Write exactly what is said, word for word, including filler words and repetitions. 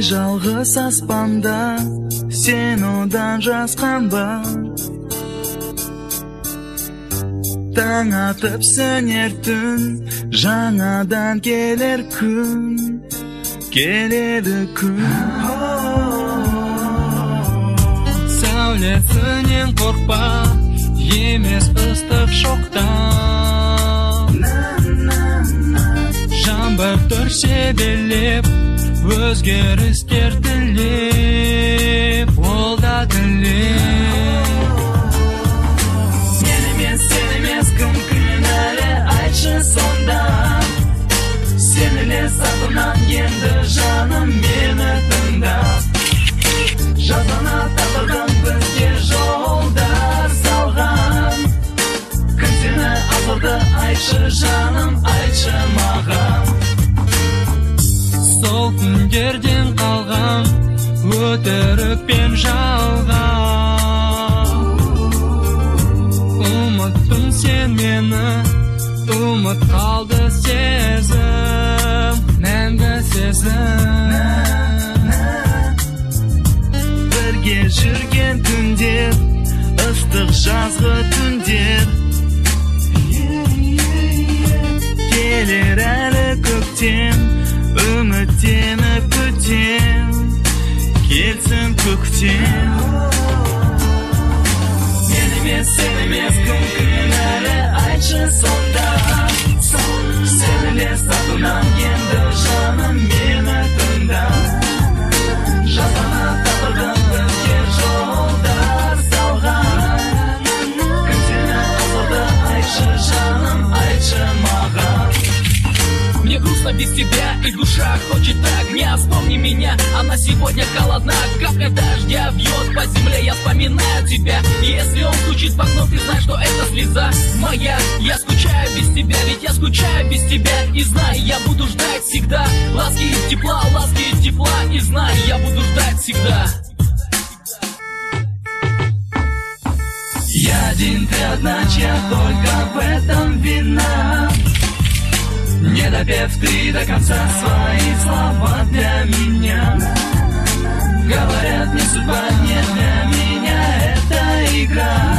Ай жалғыз аспанда сен одан жасқан ба? Таң атып сөнер түн, жаңадан келер күн, келеді күн. Сәулесінен қорқпа, емес ыстық шоқтан. Жаңбыр түрсе белеп, өзгерістер тілеп, ол да тілеп. Мен емес, сен емес, кім кінәлі, айтшы сонда. Сен елес атынан енді жаным мені тыңдап. Жазана тағдырдан бізге жолдар салған. Кім сені азалды, айтшы жаным, айтшы маған. Сол күндерден қалған өтірік пен жалған. Ұмыттың сен мені, ұмыт қалды сезім, мәңгі сезім. Бірге жүрген түндер, ыстық жазғы түндер. Келер әлі көктем, үміттеніп күтем, келсін көктем. Мен емес, сен емес, кім кінәлі, айтшы сонда. Сен елес атынан енді жаным мені тыңдап. Жазана тағдырдан бізге жолдар салған. Кім сені азалды, айтшы жаным, айтшы маған. Мне грустно без тебя, и душа хочет огня. Вспомни меня, она сегодня холодна. Капля дождя бьет по земле, я вспоминаю тебя. И если он стучит в окно, ты знаешь, что это слеза моя. Я скучаю без тебя, ведь я скучаю без тебя. И знай, я буду ждать всегда ласки и тепла, ласки и тепла. И знай, я буду ждать всегда. Я один, ты одна, чья только в этом вина. Не допев ты до конца свои слова для меня. Говорят, не судьба, не для меня эта игра.